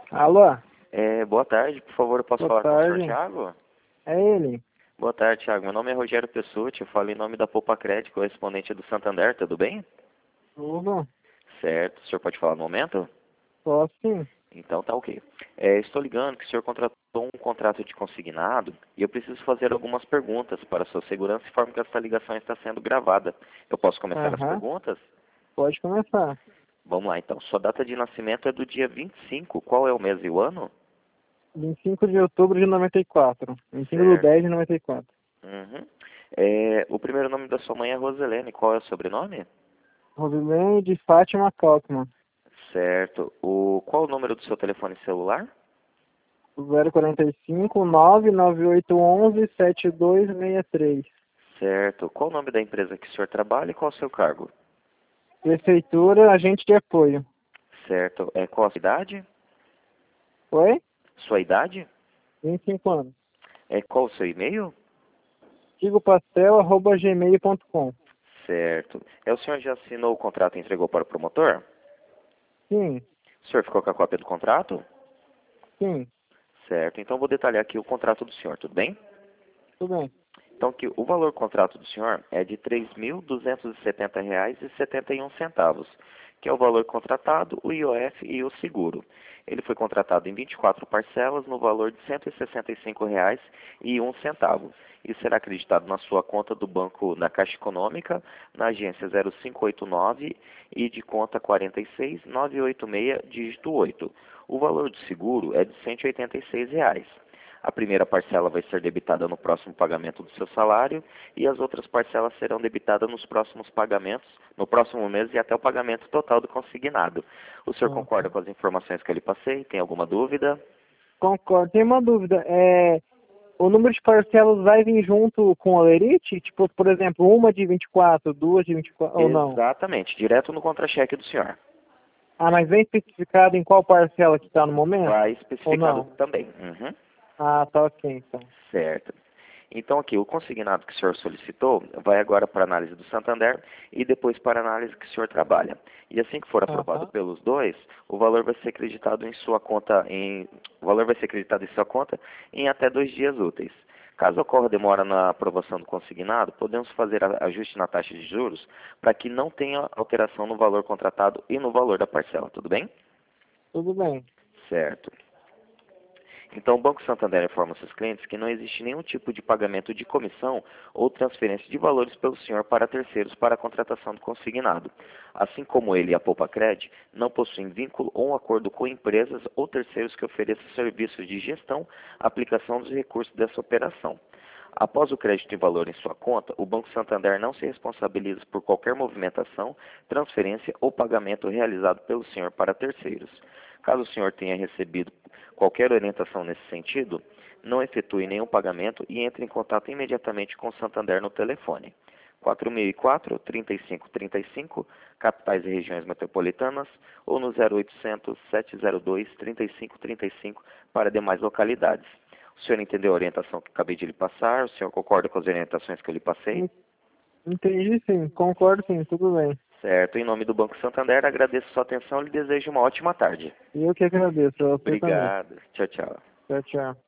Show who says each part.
Speaker 1: Alô?
Speaker 2: Boa tarde, por favor, eu posso
Speaker 1: Boa
Speaker 2: falar com o senhor
Speaker 1: tarde.
Speaker 2: Thiago?
Speaker 1: É ele.
Speaker 2: Boa tarde, Thiago. Meu nome é Rogério Pessutti, eu falo em nome da Poupa Crédito, correspondente do Santander, tudo bem?
Speaker 1: Tudo?
Speaker 2: Certo, o senhor pode falar no momento?
Speaker 1: Posso sim.
Speaker 2: Então tá ok. Estou ligando que o senhor contratou um contrato de consignado e eu preciso fazer algumas perguntas para a sua segurança, informe que essa ligação está sendo gravada. Eu posso começar as
Speaker 1: Aham.
Speaker 2: perguntas?
Speaker 1: Pode começar.
Speaker 2: Vamos lá então. Sua data de nascimento é do dia 25, qual é o mês e o ano?
Speaker 1: 25 de outubro de 94. 25 do
Speaker 2: Certo.
Speaker 1: 10 de 94.
Speaker 2: Uhum. O primeiro nome da sua mãe é Roselene, qual é o sobrenome?
Speaker 1: Rosilene de Fátima Kalkman.
Speaker 2: Certo. Qual o número do seu telefone celular?
Speaker 1: 045 99811 7263.
Speaker 2: Certo. Qual o nome da empresa que o senhor trabalha e qual o seu cargo?
Speaker 1: Prefeitura, agente de apoio.
Speaker 2: Certo. Qual a sua idade?
Speaker 1: Oi?
Speaker 2: Sua idade?
Speaker 1: 25 anos.
Speaker 2: Qual o seu e-mail?
Speaker 1: tigopastel@gmail.com.
Speaker 2: Certo. O senhor já assinou o contrato e entregou para o promotor?
Speaker 1: Sim,
Speaker 2: O senhor ficou com a cópia do contrato?
Speaker 1: sim.
Speaker 2: Certo. Então vou detalhar aqui o contrato do senhor, tudo bem?
Speaker 1: Tudo bem.
Speaker 2: Então que o valor do contrato do senhor é de R$ 3.270,71, que é o valor contratado, o IOF e o seguro. Ele foi contratado em 24 parcelas no valor de R$ 165,01 e será acreditado na sua conta do banco da Caixa Econômica, na agência 0589 e de conta 46986, dígito 8. O valor do seguro é de R$ 186. A primeira parcela vai ser debitada no próximo pagamento do seu salário e as outras parcelas serão debitadas nos próximos pagamentos, no próximo mês e até o pagamento total do consignado. O senhor concorda
Speaker 1: Uhum.
Speaker 2: com as informações que eu lhe passei? Tem alguma dúvida?
Speaker 1: Concordo. Tem uma dúvida. O número de parcelas vai vir junto com a Lerite? Tipo, por exemplo, uma de 24, duas de 24, ou não?
Speaker 2: Exatamente, direto no contra-cheque do senhor.
Speaker 1: Ah, mas vem especificado em qual parcela que está no momento?
Speaker 2: Vai
Speaker 1: Ou
Speaker 2: especificado
Speaker 1: não?
Speaker 2: também. Uhum.
Speaker 1: Ah, tá ok, então.
Speaker 2: Certo. Então aqui, o consignado que o senhor solicitou vai agora para a análise do Santander e depois para a análise que o senhor trabalha. E assim que for aprovado
Speaker 1: Aham.
Speaker 2: pelos dois, o valor vai ser acreditado em sua conta o valor vai ser acreditado em sua conta em até 2 dias úteis. Caso ocorra demora na aprovação do consignado, podemos fazer ajuste na taxa de juros para que não tenha alteração no valor contratado e no valor da parcela, tudo bem?
Speaker 1: Tudo bem.
Speaker 2: Certo. Então, o Banco Santander informa seus clientes que não existe nenhum tipo de pagamento de comissão ou transferência de valores pelo senhor para terceiros para a contratação do consignado. Assim como ele e a Poupa-Cred não possuem vínculo ou um acordo com empresas ou terceiros que ofereçam serviços de gestão, aplicação dos recursos dessa operação. Após o crédito em valor em sua conta, o Banco Santander não se responsabiliza por qualquer movimentação, transferência ou pagamento realizado pelo senhor para terceiros. Caso o senhor tenha recebido qualquer orientação nesse sentido, não efetue nenhum pagamento e entre em contato imediatamente com o Santander no telefone 4004-3535, capitais e regiões metropolitanas, ou no 0800-702-3535 para demais localidades. O senhor entendeu a orientação que acabei de lhe passar? O senhor concorda com as orientações que eu lhe passei?
Speaker 1: En- Entendi sim, concordo sim, tudo bem.
Speaker 2: Certo. Em nome do Banco Santander, agradeço sua atenção e lhe desejo uma ótima tarde.
Speaker 1: E eu que agradeço, a você também.
Speaker 2: Obrigado. Tchau, tchau.
Speaker 1: Tchau, tchau.